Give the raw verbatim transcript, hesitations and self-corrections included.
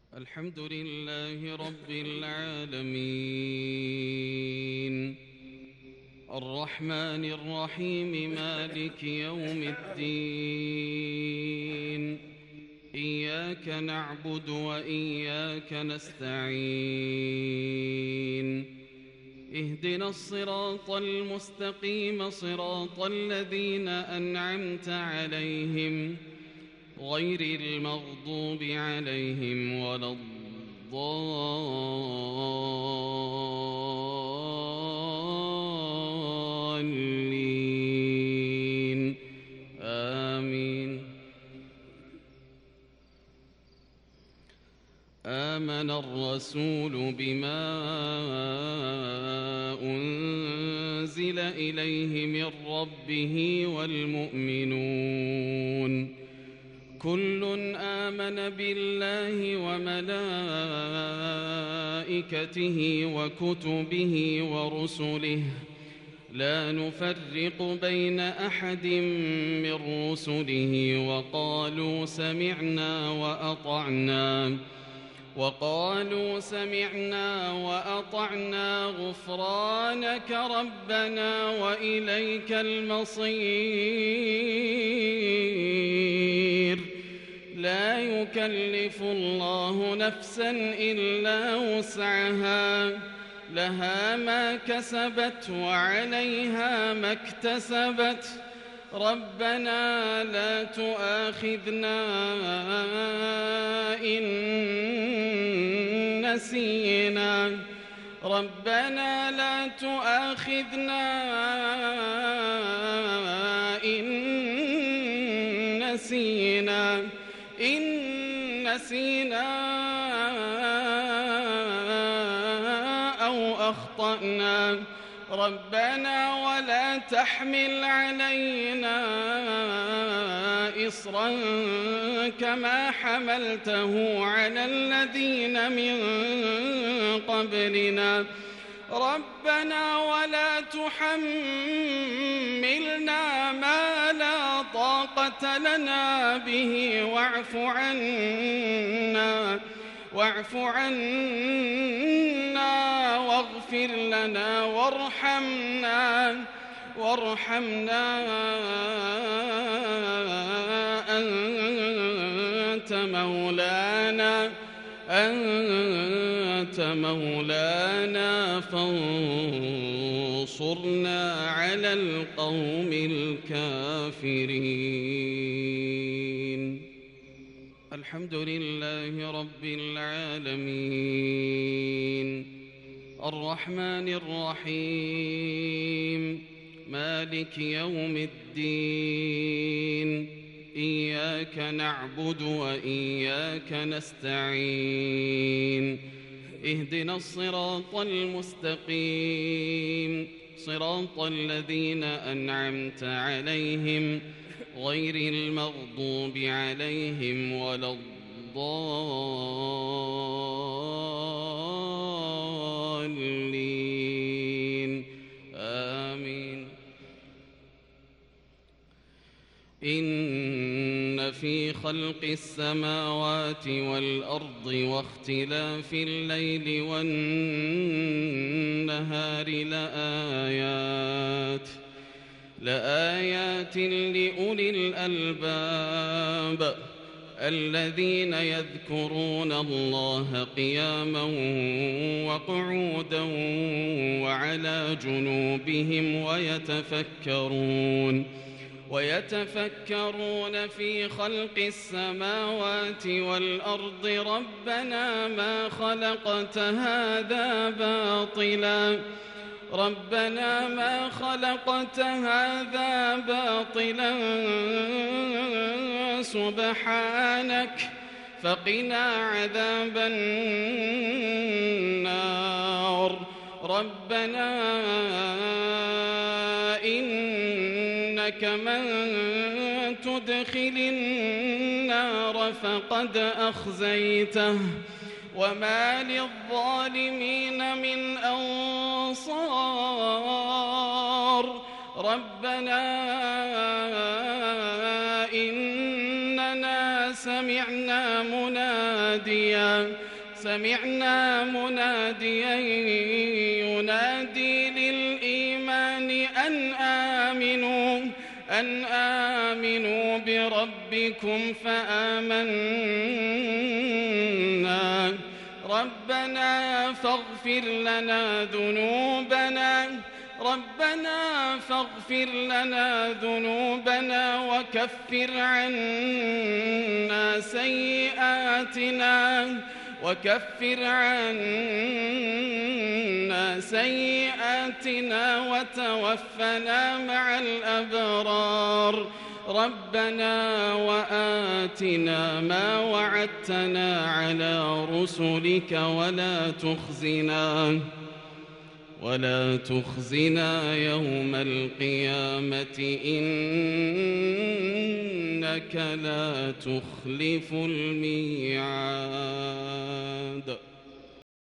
الحمد لله رب العالمين الرحمن الرحيم مالك يوم الدين إياك نعبد وإياك نستعين اهدنا الصراط المستقيم صراط الذين أنعمت عليهم غير المغضوب عليهم ولا الضالين آمين. آمن الرسول بما أنزل إليه من ربه والمؤمنون كل آمن بالله وملائكته وكتبه ورسله لا نفرق بين أحد من رسله وقالوا سمعنا وأطعنا وقالوا سمعنا وأطعنا غفرانك ربنا وإليك المصير. لا يكلف الله نفسا إلا وسعها لها ما كسبت وعليها ما اكتسبت ربنا لا تؤاخذنا إن نسينا ربنا لا تؤاخذنا إن نسينا إن نسينا أو أخطأنا ربنا ولا تحمل علينا إصرا كما حملته على الذين من قبلنا ربنا ولا تحملنا ما لا طاقة لنا به واعف عنا واعف عنا واغفر لنا وارحمنا وارحمنا أنت مولانا أنت مولانا فانصرنا على القوم الكافرين. الحمد لله رب العالمين الرحمن الرحيم مالك يوم الدين إياك نعبد وإياك نستعين اهدنا الصراط المستقيم صراط الذين أنعمت عليهم غير المغضوب عليهم ولا الضالين آمين. إن في خلق السماوات والأرض واختلاف الليل والنهار لآيات لآيات لأولي الألباب الذين يذكرون الله قياما وقعودا وعلى جنوبهم ويتفكرون ويتفكرون في خلق السماوات والأرض ربنا ما خلقت هذا باطلا ربنا ما خلقت هذا باطلا سبحانك فقنا عذاب النار ربنا إنك من تدخل النار فقد أخزيته وما للظالمين من أنصار ربنا إننا سمعنا سمعنا مناديا سمعنا مناديا ينادي للإيمان أن آمنوا أن آمنوا بربكم فآمنا ربنا فاغفر لنا ذنوبنا ربنا فاغفر لنا ذنوبنا وكفر عنا سيئاتنا وكفر عنا سيئاتنا وتوفنا مع الأبرار ربنا وآتنا ما وعدتنا على رسلك ولا تخزنا ولا تخزنا يوم القيامة إنك لا تخلف الميعاد.